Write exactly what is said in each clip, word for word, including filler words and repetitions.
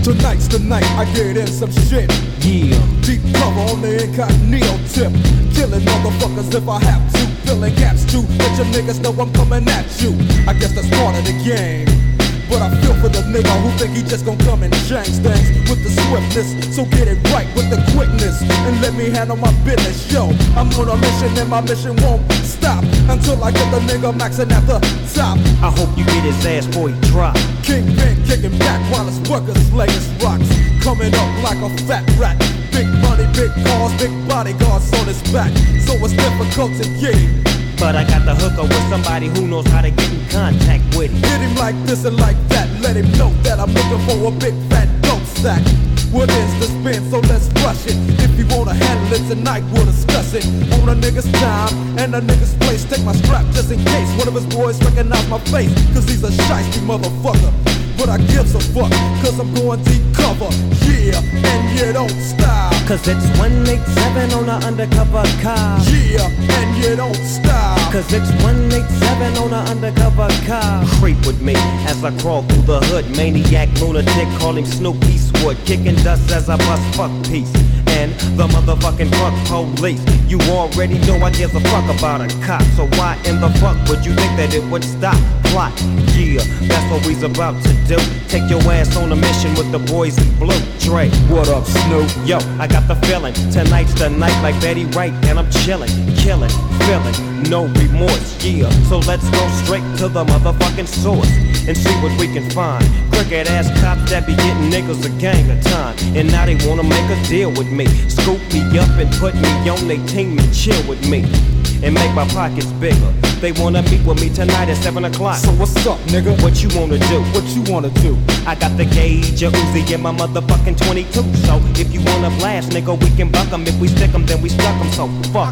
Tonight's the night I get in some shit. Yeah. Deep cover on the incognito tip. Killing motherfuckers if I have to. Filling gaps too. Let your niggas know I'm coming at you. I guess that's part of the game. But I feel for the nigga who think he just gon' come and change things with the swiftness. So get it right with the quickness and let me handle my business. Yo, I'm on a mission and my mission won't stop until I get the nigga maxing at the top. I hope you get his ass before he drop. Kingpin kicking back while his workers slaying rocks. Coming up like a fat rat. Big money, big cars, big bodyguards on his back. So it's difficult to get him. But I got the hooker with somebody who knows how to get in contact with him. Hit him like this and like that. Let him know that I'm looking for a big fat dope sack. What is the spin? So let's rush it. If you wanna handle it tonight, we'll discuss it. On a nigga's time and a nigga's place. Take my strap just in case one of his boys recognize my face. Cause he's a shiesty motherfucker. But I gives a fuck, cause I'm going deep cover. Yeah, and you don't stop. Cause it's one eighty-seven on an undercover car. Yeah, and you don't stop. Cause it's one eighty-seven on an undercover car. Creep with me as I crawl through the hood. Maniac, lunatic, call him Snoop Eastwood. Kicking dust as I bust fuck peace. And the motherfucking fuck police. You already know I give a fuck about a cop. So why in the fuck would you think that it would stop? Plot, yeah, that's what we's about to do. Take your ass on a mission with the boys in blue. Dre, what up, Snoop? Yo, I got the feeling. Tonight's the night like Betty Wright. And I'm chilling, killing, feeling, no remorse, yeah. So let's go straight to the motherfucking source and see what we can find. Crooked ass cops that be getting niggas a gang of time. And now they wanna make a deal with me. Scoop me up and put me on their team and chill with me. And make my pockets bigger. They wanna meet with me tonight at seven o'clock. So what's up, nigga? What you wanna do? What you wanna do? I got the gauge, a Uzi, and my motherfucking twenty-two. So if you wanna blast, nigga, we can buck 'em. If we stick 'em, then we stuck 'em. So fuck.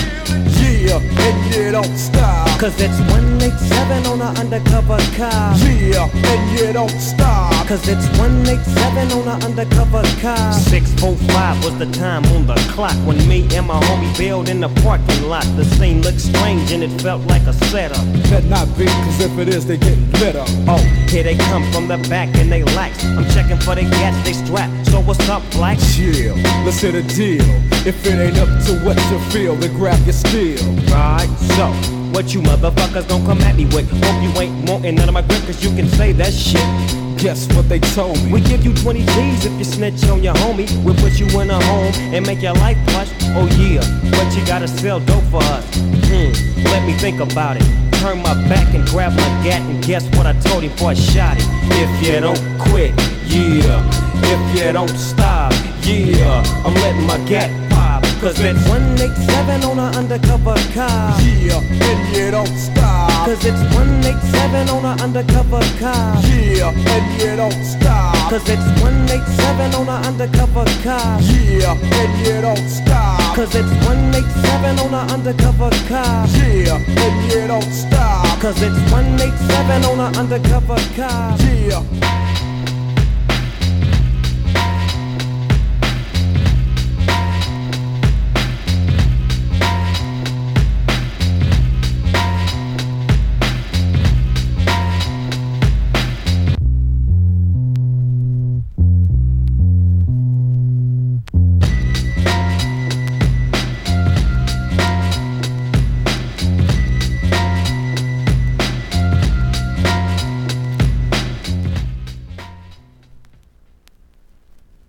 Yeah, and you don't stop. Cause it's one eighty-seven on an undercover car. Yeah, and you don't stop. Cause it's one eighty-seven on an undercover car. six forty-five was the time on the clock when me and my homie bailed in the parking lot. The scene looked strange and it felt like a setup. Better not be, cause if it is, they get lit up. Oh, here they come from the back and they lax. I'm checking for they gats, they strap. So what's up, black? Chill, let's hit a deal. If it ain't up to what you feel, then grab your steel. Right, so what you motherfuckers gon' come at me with? Hope you ain't wantin' none of my grip, cause you can say that shit. Guess what they told me? We give you twenty G's if you snitch on your homie. We'll put you in a home and make your life plush. Oh yeah, but you gotta sell dope for us. Hmm, let me think about it. Turn my back and grab my gat and guess what I told him before I shot it. If you don't quit, yeah. If you don't stop, yeah. I'm letting my gat pop. Cause it's one eighty-seven on an undercover car. Yeah, and you don't stop. Cause it's one eighty-seven on an undercover car. Yeah, and you don't stop. Cause it's one eighty-seven on an undercover car. Yeah, and you don't stop. Cause it's one eighty-seven on an undercover car. Yeah, and you don't stop. Cause it's one eighty-seven on an undercover car. Yeah.